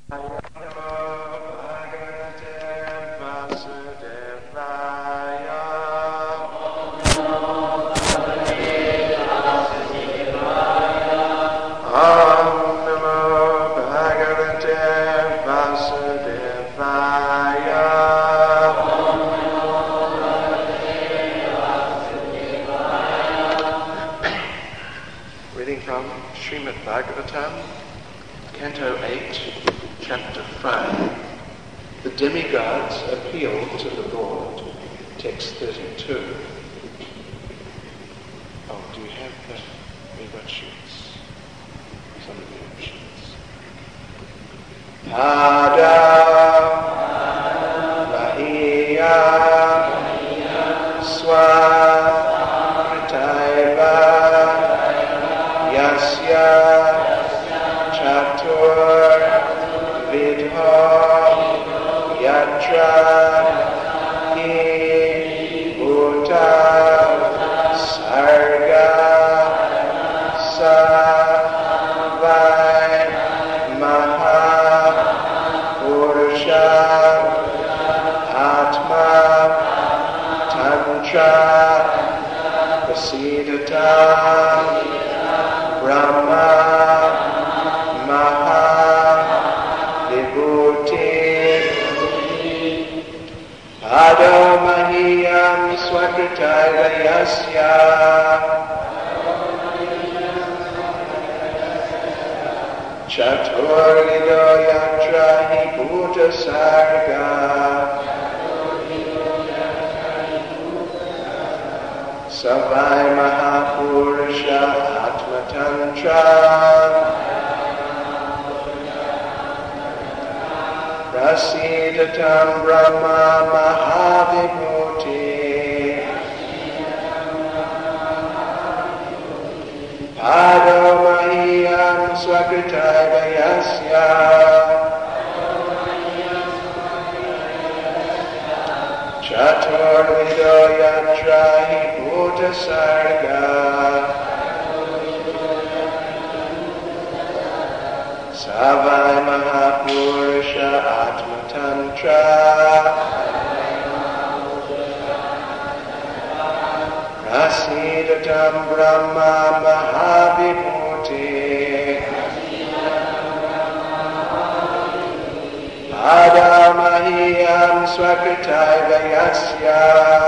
Reading from Srimad Bhagavatam, Canto 8, Chapter 5. The demigods appeal to the Lord, text 32. Oh, do you have the rebut sheets? Some of the sheets. Pada Mahiya Swataiva Yasya Chatur Vidha Yatra Hi Bhuta Sarga Savai Maha Purusha Atma Tantra Prasidata Brahma Maha Vibhuti Adamahiyam Swakritaya Yasya Chaturvido Yatra Hi Bhuta Sarga Savai Mahapurusha Atma Tantra Prasidatam Brahma Mahavibhuti Padomahiyam Swakritaya Yasya Chaturvido Yatra Hi Bhuta Sarga Savai Mahapurusha Atma Tantra Prasidatam Brahma Mahavibhuti Adamahiyam Swakritaya Yasya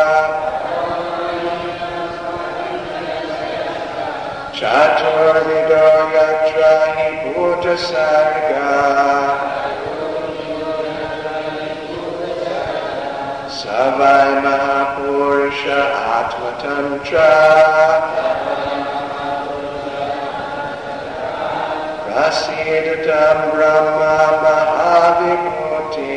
Chaturvido Yatra Hi Bhuta Sarga Savai Mahapurusha Atma Tantra Prasidatam Brahma Mahavibhuti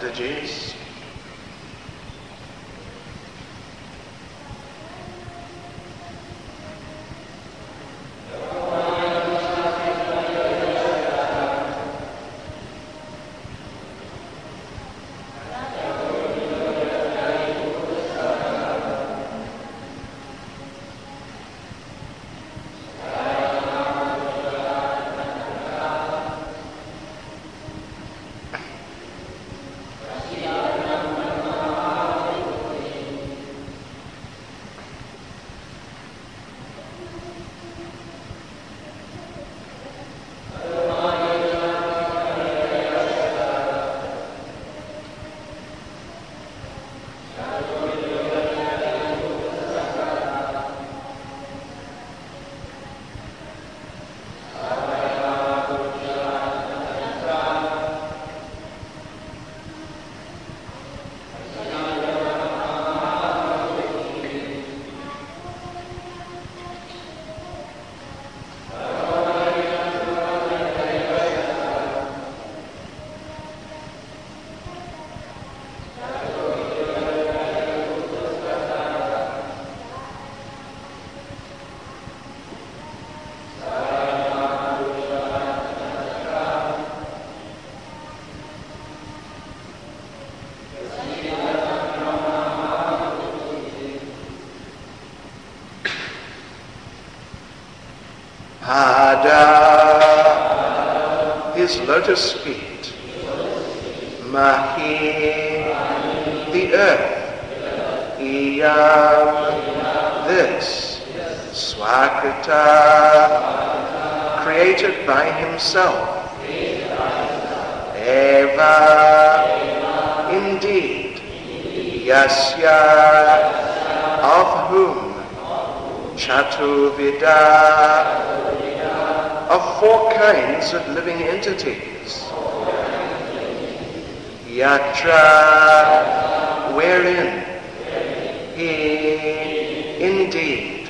messages. His lotus feet, Mahi, the earth, Iyam, this, Swakrita, created by himself, Eva, indeed, Yasya, of whom, Chatuvida, of 4 kinds of living entities. Yatra, wherein he, indeed,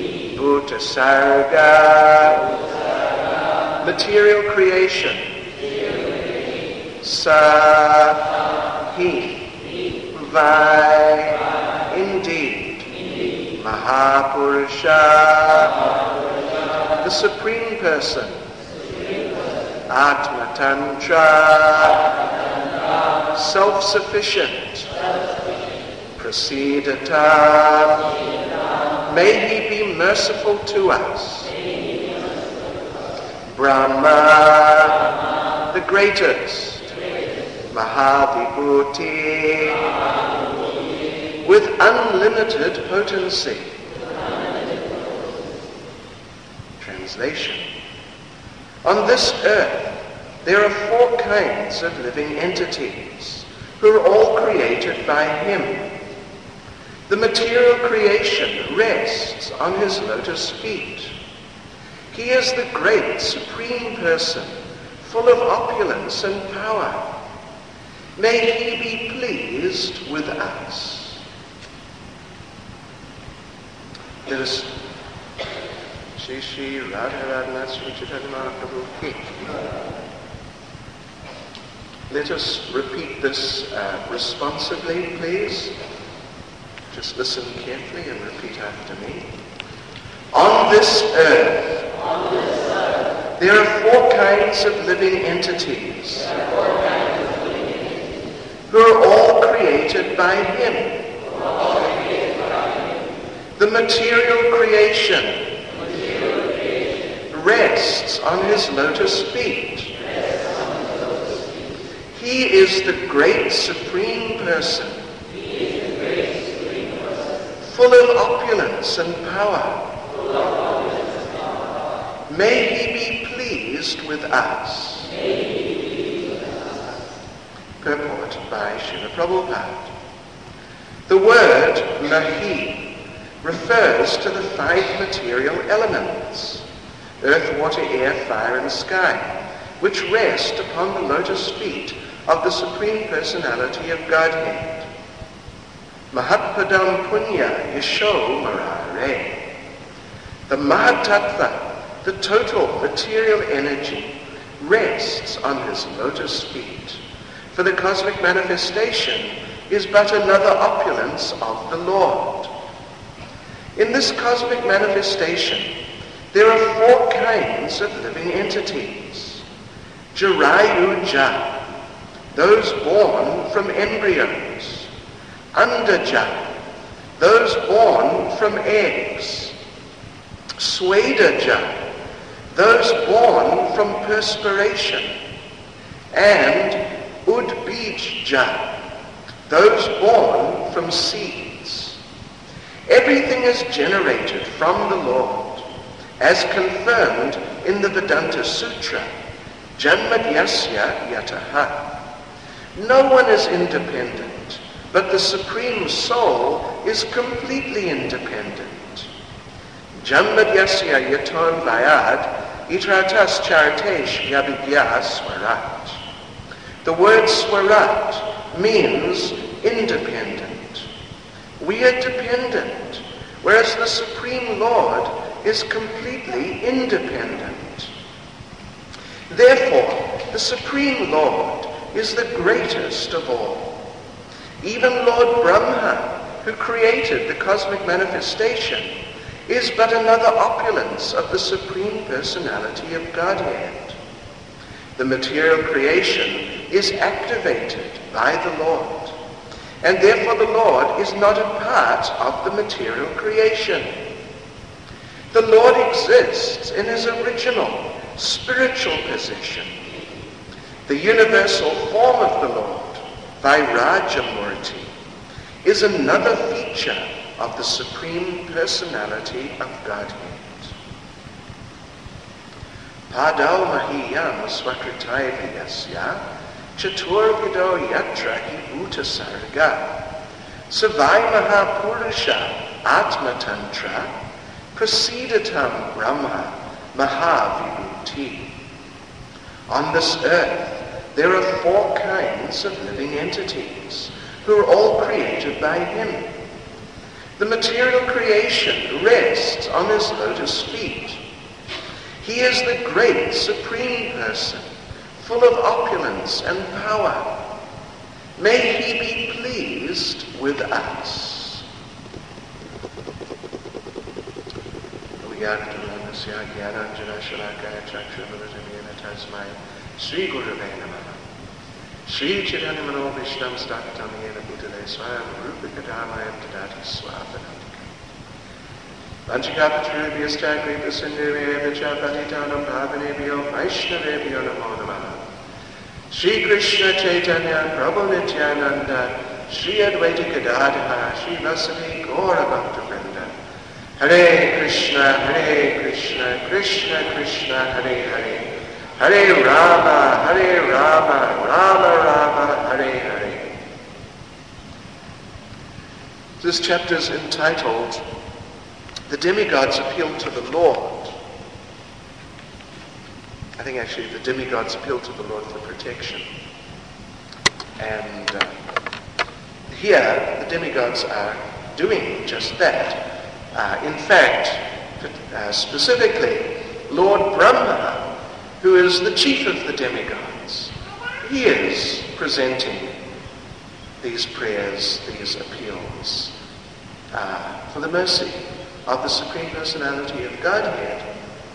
Bhutasarga, material creation, Sa, he, Vai, indeed, Mahapurusha, the Supreme Person, Atma Tantra, self-sufficient, Prasidata, may he be merciful to us. Brahma, the greatest, Mahavibhuti, with unlimited potency. Translation. On this earth, there are 4 kinds of living entities who are all created by him. The material creation rests on his lotus feet. He is the great Supreme Person, full of opulence and power. May he be pleased with us. Let us Shri Radha Sri Chaitanya Mahaprabhu Ki. Let us repeat this responsibly, please. Just listen carefully and repeat after me. On this earth, there are 4 kinds of living entities who are all created by him. The material creation rests on his lotus feet. He is the great Supreme Person, full of opulence and power. May he be pleased with us. Purport by Srila Prabhupada. The word Mahi refers to the 5 material elements, earth, water, air, fire, and sky, which rest upon the lotus feet of the Supreme Personality of Godhead. Mahatpadam Punya Yasho Marare. The Mahatattva, the total material energy, rests on his lotus feet, For the cosmic manifestation is but another opulence of the Lord. In this cosmic manifestation, there are four kinds of living entities. Jarayu-ja, those born from embryos. Andaja, those born from eggs. Swedaja, those born from perspiration. And Udbijja, those born from seeds. Everything is generated from the Lord, as confirmed in the Vedanta Sutra, Janmadyasya Yataha. No one is independent, but the Supreme Soul is completely independent. Janmadyasya Yaton Vayad Itratas Charitesh Yabidya Swarat. The word Swarat means independent. We are dependent, whereas the Supreme Lord is completely independent. Therefore, the Supreme Lord is the greatest of all. Even Lord Brahma, who created the cosmic manifestation, is but another opulence of the Supreme Personality of Godhead. The material creation is activated by the Lord, and therefore the Lord is not a part of the material creation. The Lord exists in his original spiritual position. The universal form of the Lord, Vairajamurti, is another feature of the Supreme Personality of Godhead. Padau mahiyam swakritaya vyasya chaturvido yatra hi bhuta sarga savai mahapurusha atmatantra prasidatam brahma mahavibhuti. On this earth there are four kinds of living entities who are all created by him. The material creation rests on his lotus feet. He is the great Supreme Person, full of opulence and power. May he be pleased with us. Sri Gurave Namaha. Sri Chaitanya Mano Vishnam Stakatam Yena Bhutale Swayam Rupikadamaya Tadati Swapanandika. Vanchikapachuribhyascha Kripa Sindhivya Patitanam Bhavanebhyo Vaishnavebhyo Namo Namaha. Sri Krishna Chaitanya Prabhu Nityananda Sri Advaita Gadadhara Sri Vasari Gaura Bhakta Vrinda. Hare Krishna, Krishna Krishna, Hare Hare. Hare Rama, Rama Rama, Hare Hare. This chapter is entitled, The Demigods Appeal to the Lord. I think actually the demigods appeal to the Lord for protection. And here the demigods are doing just that. In fact, specifically, Lord Brahma, who is the chief of the demigods, he is presenting these prayers, these appeals for the mercy of the Supreme Personality of Godhead.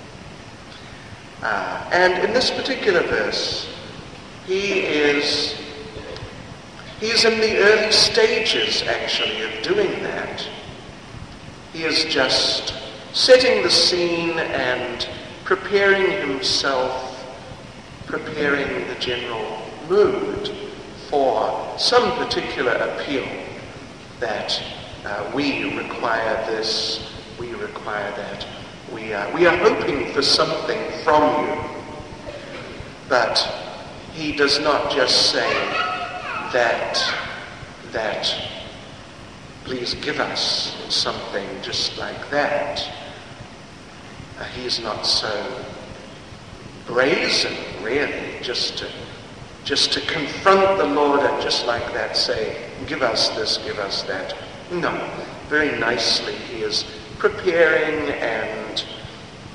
And in this particular verse, he is in the early stages, actually, of doing that. He is just setting the scene and preparing himself, preparing the general mood for some particular appeal that we require this, we require that, we are hoping for something from you. But he does not just say that please give us something just like that. He is not so brazen, really, just to confront the Lord and just like that say, give us this, give us that. No, very nicely he is preparing and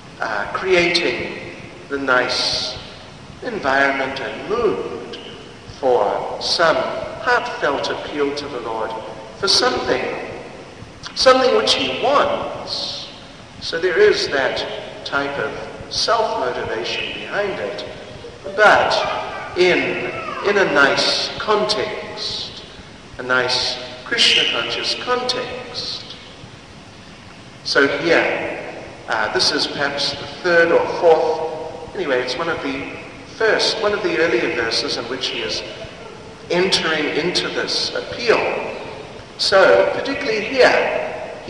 creating the nice environment and mood for some heartfelt appeal to the Lord for something which he wants. So there is that type of self-motivation behind it, but in a nice context, a nice Krishna-conscious context. So here, this is perhaps the third or fourth, anyway, it's one of the earlier verses in which he is entering into this appeal. So, particularly here, he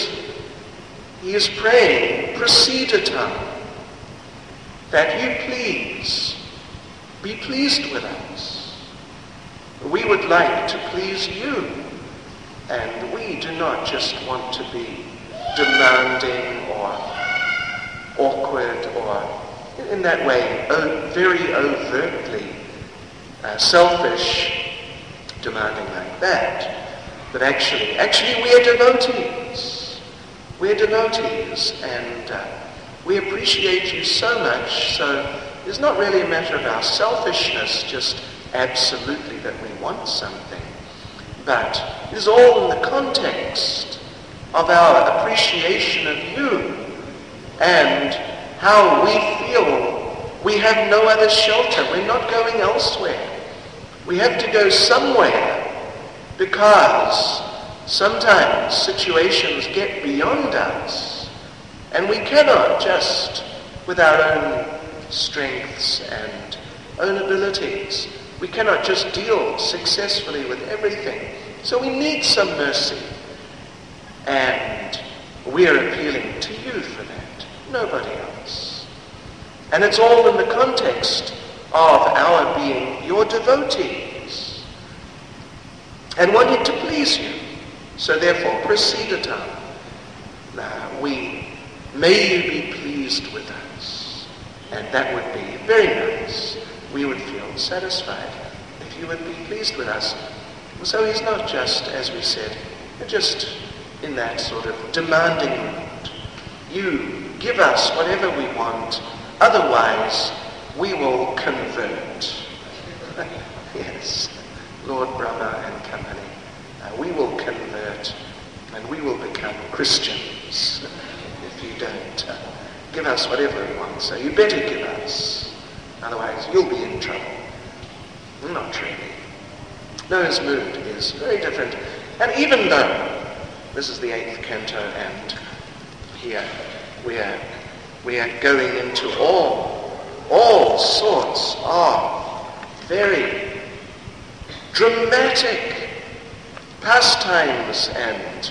is praying, "Prasidatam," that you please be pleased with us. We would like to please you, and we do not just want to be demanding or awkward or in that way very overtly selfish, demanding like that. But actually we are devotees. We are devotees, and we appreciate you so much. So it's not really a matter of our selfishness, just absolutely that we want something, but it is all in the context of our appreciation of you and how we feel we have no other shelter. We're not going elsewhere. We have to go somewhere because sometimes situations get beyond us and we cannot just, with our own strengths and own abilities, we cannot just deal successfully with everything. So we need some mercy. And we are appealing to you for that, nobody else. And it's all in the context of our being your devotees and wanting to please you. So therefore, prasidatam, may you be pleased with us. And that would be very nice. We would feel satisfied if you would be pleased with us. So he's not just, as we said, just in that sort of demanding mood. You give us whatever we want, otherwise we will convert. Yes, Lord Brahma and company. We will convert and we will become Christians if you don't give us whatever we want. So you better give us, otherwise you'll be in trouble. Not really. No, his mood is very different. And even though this is the 8th canto, and here we are going into all sorts of very dramatic pastimes and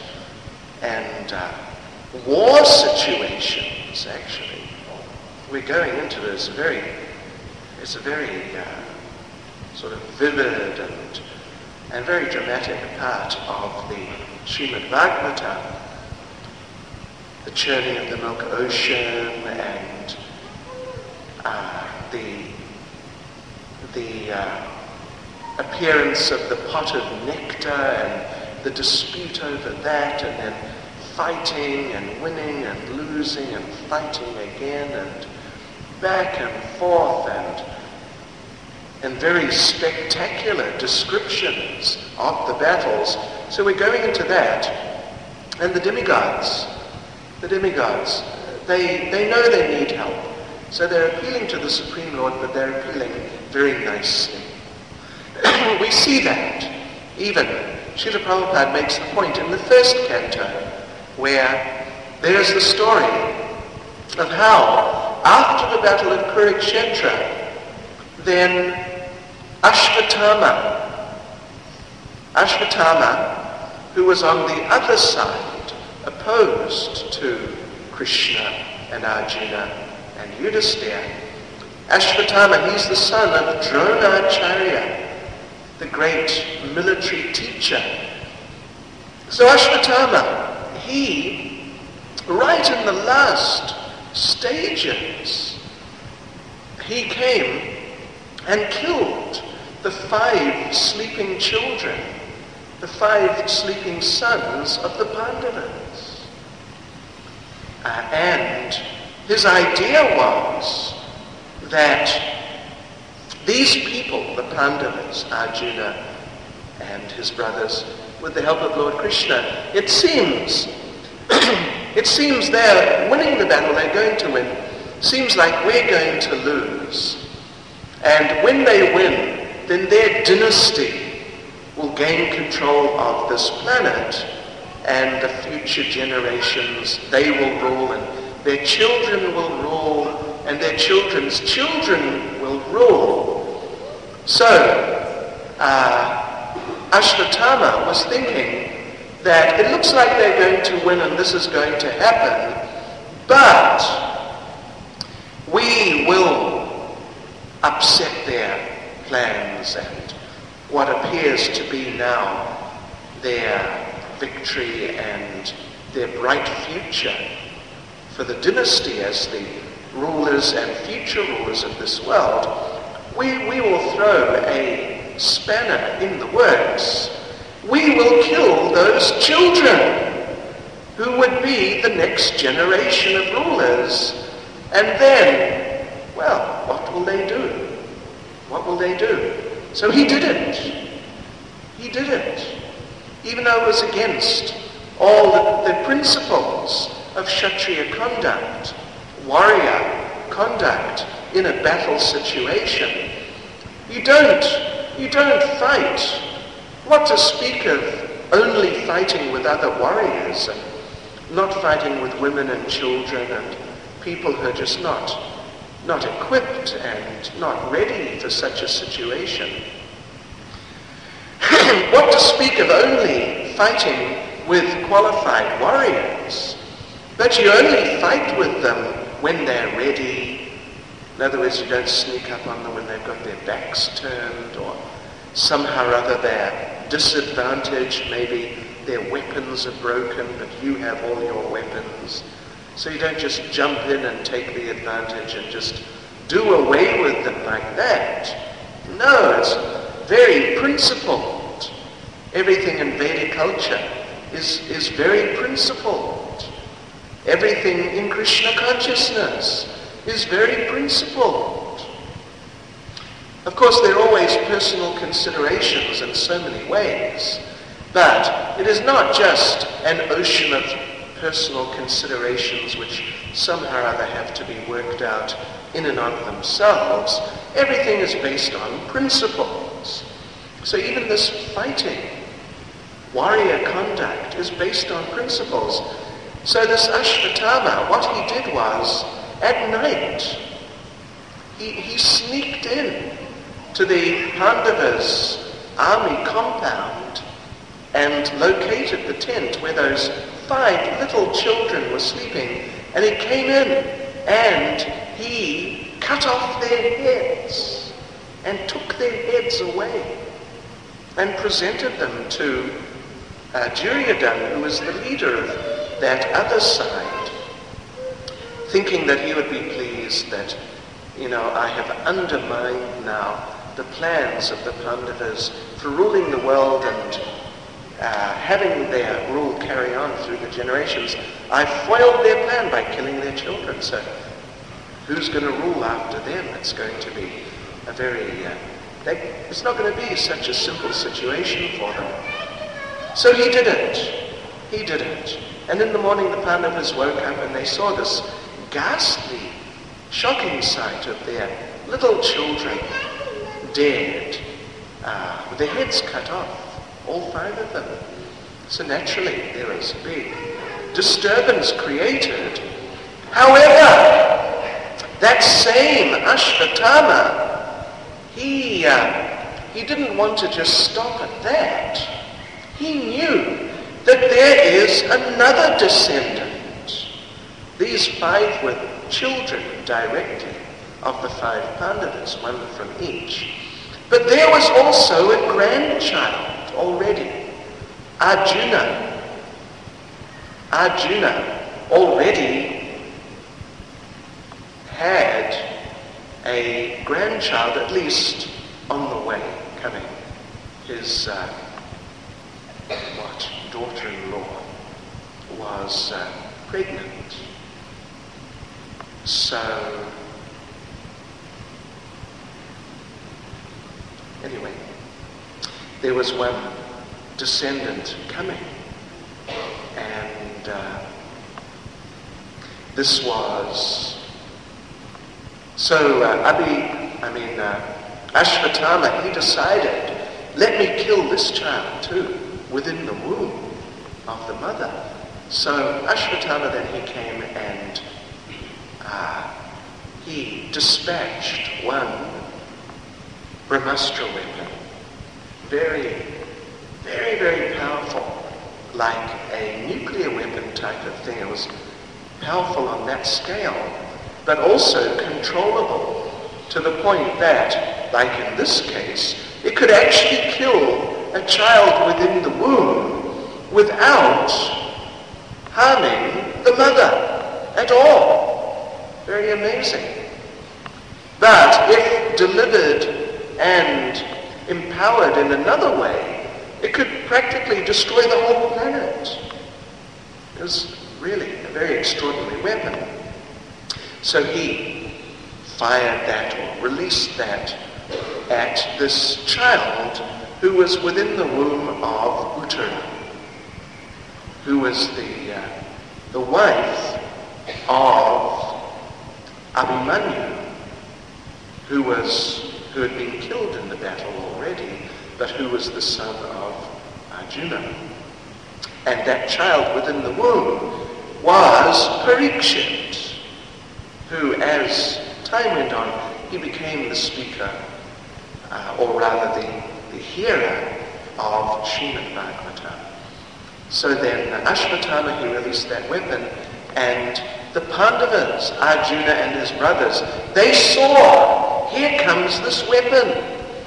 war situations. Actually, we're going into this it's a very sort of vivid and very dramatic part of the Srimad Bhagavatam, the churning of the milk ocean and the appearance of the pot of nectar and the dispute over that, and then fighting and winning and losing and fighting again and back and forth and very spectacular descriptions of the battles. So we're going into that. And the demigods, they know they need help. So they're appealing to the Supreme Lord, but they're appealing very nicely. We see that. Even Srila Prabhupada makes the point in the 1st canto, where there's the story of how, after the battle of Kurukshetra, then Ashvatthama, who was on the other side, opposed to Krishna and Arjuna and Yudhisthira. Ashvatthama, he's the son of Dronacharya, the great military teacher. So Ashvatthama, he, right in the last stages, he came and killed the 5 sleeping children, the 5 sleeping sons of the Pandavas. And his idea was that These people, the Pandavas, Arjuna and his brothers, with the help of Lord Krishna, it seems they're winning the battle, they're going to win. Seems like we're going to lose. And when they win, then their dynasty will gain control of this planet, and the future generations, they will rule, and their children will rule, and their children's children will rule. So, Ashvatthama was thinking that it looks like they're going to win and this is going to happen, but we will upset their plans and what appears to be now their victory and their bright future for the dynasty as the rulers and future rulers of this world. We will throw a spanner in the works. We will kill those children who would be the next generation of rulers. And then, well, what will they do? What will they do? So he did it. He did it. Even though it was against all the principles of Kshatriya conduct, warrior conduct in a battle situation. You don't fight. What to speak of only fighting with other warriors and not fighting with women and children and people who are just not equipped and not ready for such a situation. What to speak of only fighting with qualified warriors? But you only fight with them when they're ready. In other words, you don't sneak up on them when they've got their backs turned or somehow or other they're disadvantaged. Maybe their weapons are broken, but you have all your weapons. So you don't just jump in and take the advantage and just do away with them like that. No, it's very principled. Everything in Vedic culture is very principled. Everything in Krishna consciousness is very principled. Of course, there are always personal considerations in so many ways, but it is not just an ocean of personal considerations which somehow or other have to be worked out in and of themselves. Everything is based on principles. So even this fighting, warrior conduct, is based on principles. So this Ashvatthama, what he did was, at night, he sneaked in to the Pandavas' army compound and located the tent where those 5 little children were sleeping, and he came in and he cut off their heads and took their heads away and presented them to Duryodhana, who was the leader of that other side, thinking that he would be pleased that, I have undermined now the plans of the Pandavas for ruling the world and having their rule carry on through the generations. I foiled their plan by killing their children. So who's going to rule after them? It's going to be a very... it's not going to be such a simple situation for them. So he did it. He did it. And in the morning the Pandavas woke up and they saw this ghastly, shocking sight of their little children dead, with their heads cut off, all 5 of them. So naturally there was a big disturbance created. However, that same Ashvatthama, he didn't want to just stop at that. He knew that there is another descendant. These 5 were children directly of the 5 Pandavas, 1 from each. But there was also a grandchild already. Arjuna already had a grandchild, at least on the way coming. His daughter-in-law was pregnant. So Anyway, there was one descendant coming, and this was Ashvatthama. He decided, let me kill this child too, within the womb of the mother. So Ashvatthama then he came and he dispatched one Brahmastra weapon, very, very, very powerful, like a nuclear weapon type of thing. It was powerful on that scale, but also controllable to the point that, like in this case, it could actually kill a child within the womb without harming the mother at all. Very amazing. But if delivered and empowered in another way, it could practically destroy the whole planet. It was really a very extraordinary weapon. So he fired that or released that at this child who was within the womb of Uttara, who was the wife of Abhimanyu, who had been killed in the battle already, but who was the son of Arjuna. And that child within the womb was Parikshit, who, as time went on, he became the speaker, or rather the hearer of Srimad Bhagavatam. So then Ashvatthama, he released that weapon, and the Pandavas, Arjuna and his brothers, they saw, here comes this weapon.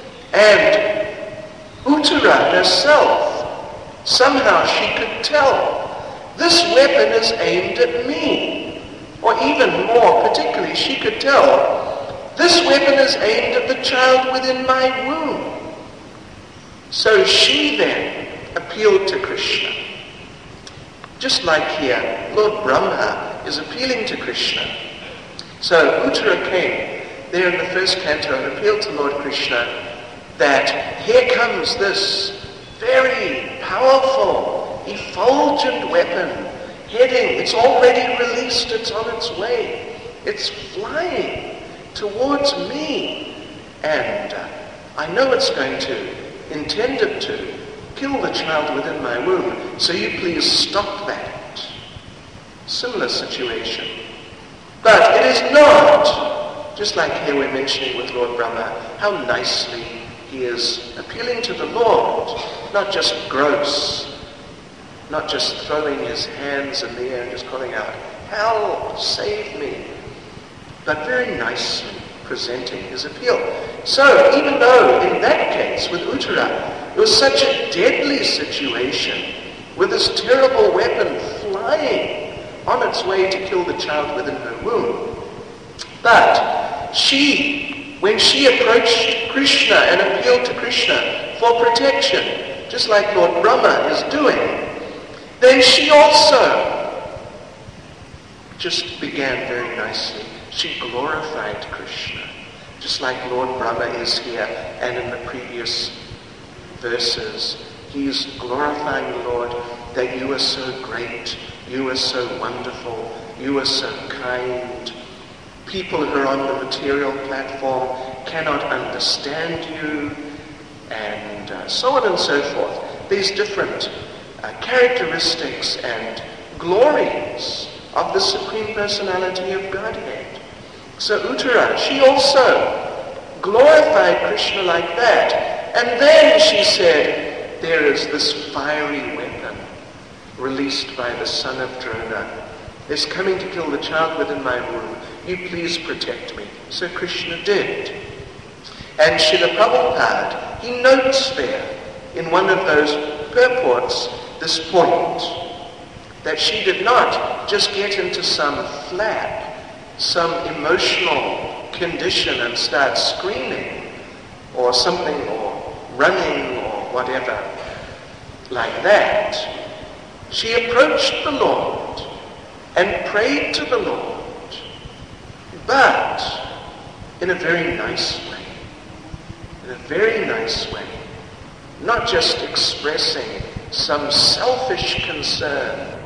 And Uttara herself, somehow she could tell, this weapon is aimed at me. Or even more particularly, she could tell, this weapon is aimed at the child within my womb. So she then appealed to Krishna. Just like here, Lord Brahma is appealing to Krishna. So Uttara came there in the first canto and appealed to Lord Krishna that here comes this very powerful, effulgent weapon heading. It's already released. It's on its way. It's flying towards me. And I know it's going to, intended to, kill the child within my womb. So you please stop that. Similar situation. But it is not, just like here we're mentioning with Lord Brahma, how nicely he is appealing to the Lord, not just gross, not just throwing his hands in the air and just calling out, help, save me, but very nicely presenting his appeal. So even though in that case with Uttara, it was such a deadly situation with this terrible weapon flying on its way to kill the child within her womb, but she, when she approached Krishna and appealed to Krishna for protection, just like Lord Brahma is doing, then she also just began very nicely. She glorified Krishna, just like Lord Brahma is here and in the previous verses. He is glorifying the Lord that you are so great, you are so wonderful, you are so kind. People who are on the material platform cannot understand you, and so on and so forth. These different characteristics and glories of the Supreme Personality of Godhead. So Uttara, she also glorified Krishna like that. And then she said, there is this fiery weapon released by the son of Drona. It's coming to kill the child within my womb. You please protect me. So Krishna did. And Srila Prabhupada, he notes there in one of those purports this point, that she did not just get into some flap, some emotional condition and start screaming or something, or running or whatever like that. She approached the Lord and prayed to the Lord, but in a very nice way, in a very nice way, not just expressing some selfish concern